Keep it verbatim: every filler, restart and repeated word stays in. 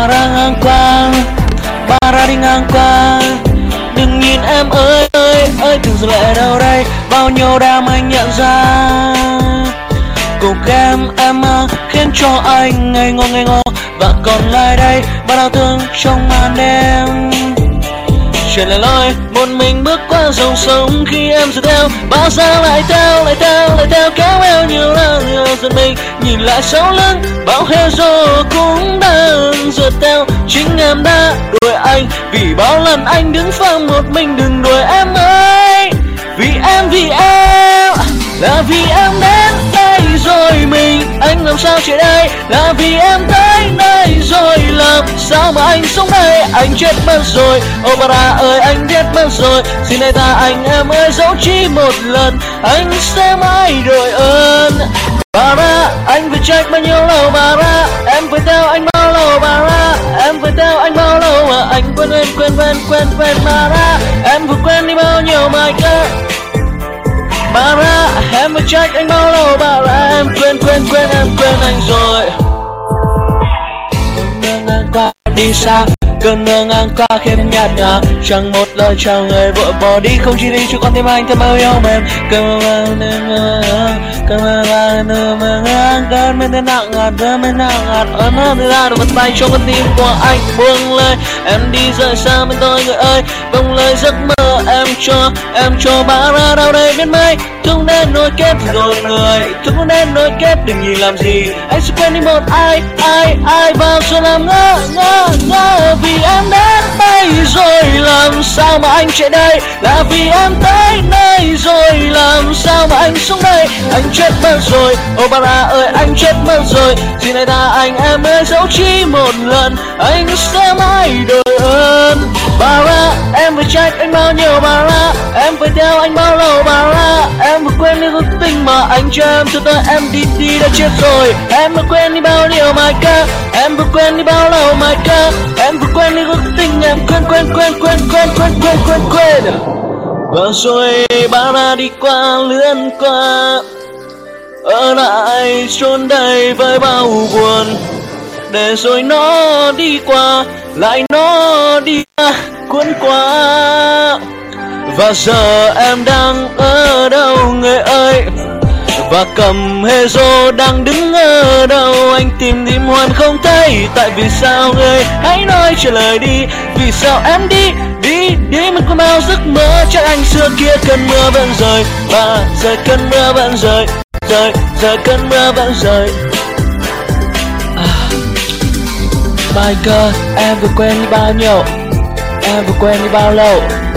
Bà ra ngang qua, bà ra đi ngang qua. Đừng nhìn em ơi ơi ơi, đừng dừng lại ở đâu đây. Bao nhiêu đam anh nhận ra. Cô em em khiến cho anh ngây ngô ngây ngô. Và còn lại đây bao đau thương trong màn đêm. Chuyện là lối một mình bước qua dòng sông khi em dõi theo. Bao sao lại theo lại theo lại theo kéo eo nhiều lần nhiều giật mình. Nhìn lại sau lưng bao hê rô cũng đang rượt theo. Chính em đã đuổi anh vì bao lần anh đứng phăng một mình. Đừng đuổi em ơi, vì em vì em là vì em đến đây rồi mình. Anh làm sao chạy đây là vì em tới đây rồi. Làm sao mà anh sống đây, anh chết mất rồi. Ô bà ra ơi anh chết mất rồi. Xin hãy tha anh em ơi, dẫu chỉ một lần anh sẽ mãi đổi ơn. Bà ra anh phải trách bao nhiêu lâu. Bà ra em phải theo anh bao lâu. Bà ra em phải theo anh bao lâu mà anh quên quên quên quên quên quên. Bà ra em vừa quên đi bao nhiêu mà cơ. Bà ra em phải trách anh bao lâu. Bà ra em quên quên quên em quên anh rồi. Cơn mưa ngang qua đi xa, cơn mưa ngang qua khiến nhạt nhòa. Chẳng một lời chào người vội bỏ đi, không chỉ đi cho con tim anh thêm bao yêu mềm. Cơn mưa cơn mưa cơn mưa ngang cơn mưa nặng ngạt cơn mưa nặng ngạt ấm ấm ra được vật tay trong con tim của anh buông lời. Em đi rời xa bên tôi người ơi, vòng lời giấc mơ em cho em cho. Bà ra đâu đây biết mấy thương nên nối kết rồi người thương nên nối kết. Đừng nhìn làm gì anh sẽ quên đi một ai ai ai vào rồi làm ngơ ngơ ngơ. Vì em đến đây rồi làm sao mà anh chạy đây là vì em tới đây rồi. Làm sao mà anh sống đây, anh chết mất rồi. Ô bà ra ơi anh chết mất rồi. Xin hãy tha anh em ơi, dẫu chỉ một lần anh sẽ mãi đổi ơn. Bà ra em phải trách anh bao nhiêu. Bà ra em phải theo anh bao lâu. Bà ra em vừa quên đi ước tình mà anh cho em từ tới em đi đi đã chết rồi. Em vừa quên đi bao nhiêu mà cơ. Em vừa quên đi bao lâu mà cơ. Em vừa quên đi ước tình em quên quên quên quên quên quên quên quên quên. Và rồi bà ra đi qua lướt qua, ở lại chốn đây với bao buồn. Để rồi nó đi qua, lại nó đi qua, cuốn qua. Và giờ em đang ở đâu người ơi, và cầm hê rô đang đứng ở đâu. Anh tìm tìm hoài không thấy, tại vì sao người hãy nói trả lời đi. Vì sao em đi đi đi mình có bao giấc mơ. Chắc anh xưa kia cơn mưa vẫn rơi, và giờ cơn mưa vẫn rơi rơi giờ cơn mưa vẫn rơi. À, my God, em vừa quên đi bao nhiêu, em vừa quên đi bao lâu.